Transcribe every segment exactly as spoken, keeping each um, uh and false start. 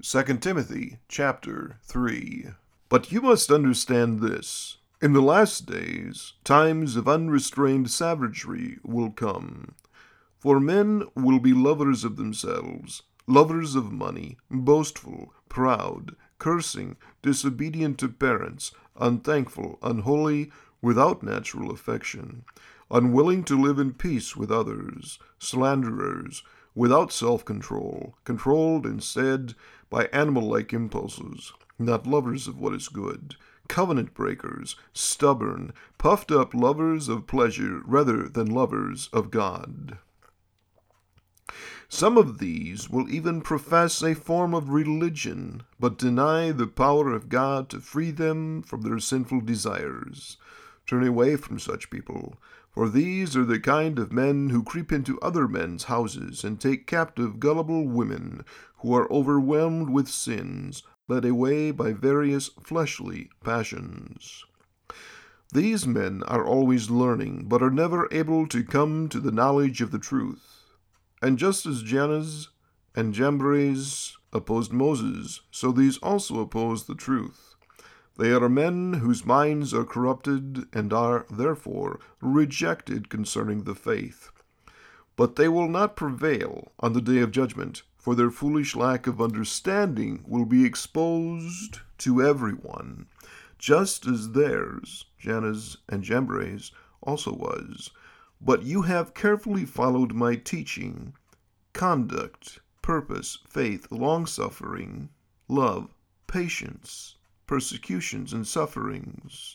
Second Timothy chapter three. But you must understand this. In the last days, times of unrestrained savagery will come. For men will be lovers of themselves, lovers of money, boastful, proud, cursing, disobedient to parents, unthankful, unholy, without natural affection, unwilling to live in peace with others, slanderers, without self-control, controlled instead by animal-like impulses, not lovers of what is good, covenant breakers, stubborn, puffed-up lovers of pleasure rather than lovers of God. Some of these will even profess a form of religion, but deny the power of God to free them from their sinful desires. Turn away from such people, for these are the kind of men who creep into other men's houses and take captive gullible women who are overwhelmed with sins, led away by various fleshly passions. These men are always learning, but are never able to come to the knowledge of the truth. And just as Jannes and Jambres opposed Moses, so these also oppose the truth. They are men whose minds are corrupted and are, therefore, rejected concerning the faith. But they will not prevail on the day of judgment, for their foolish lack of understanding will be exposed to everyone, just as theirs, Jannes and Jambres, also was. But you have carefully followed my teaching, conduct, purpose, faith, long-suffering, love, patience, persecutions and sufferings.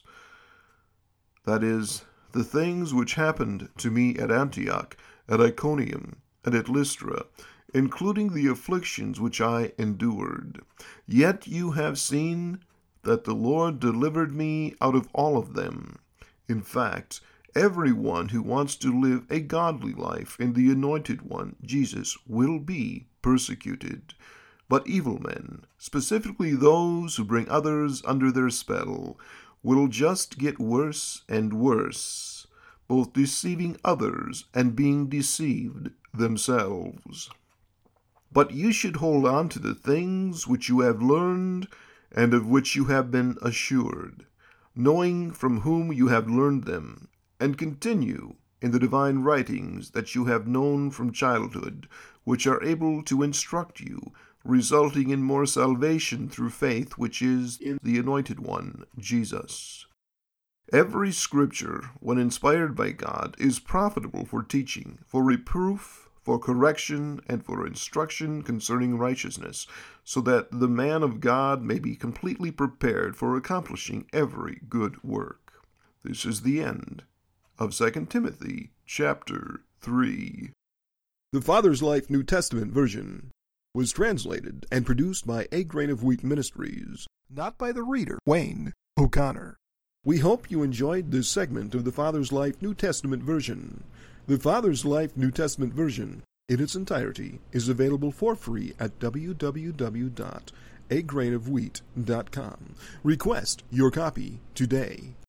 That is, the things which happened to me at Antioch, at Iconium, and at Lystra, including the afflictions which I endured. Yet you have seen that the Lord delivered me out of all of them. In fact, everyone who wants to live a godly life in the Anointed One, Jesus, will be persecuted. But evil men, specifically those who bring others under their spell, will just get worse and worse, both deceiving others and being deceived themselves. But you should hold on to the things which you have learned and of which you have been assured, knowing from whom you have learned them, and continue in the divine writings that you have known from childhood, which are able to instruct you, resulting in more salvation through faith which is in the Anointed One, Jesus. Every scripture, when inspired by God, is profitable for teaching, for reproof, for correction, and for instruction concerning righteousness, so that the man of God may be completely prepared for accomplishing every good work. This is the end of Second Timothy chapter three. The Father's Life New Testament version was translated and produced by A Grain of Wheat Ministries, not by the reader, Wayne O'Connor. We hope you enjoyed this segment of the Father's Life New Testament version. The Father's Life New Testament version, in its entirety, is available for free at w w w dot a grain of wheat dot com. Request your copy today.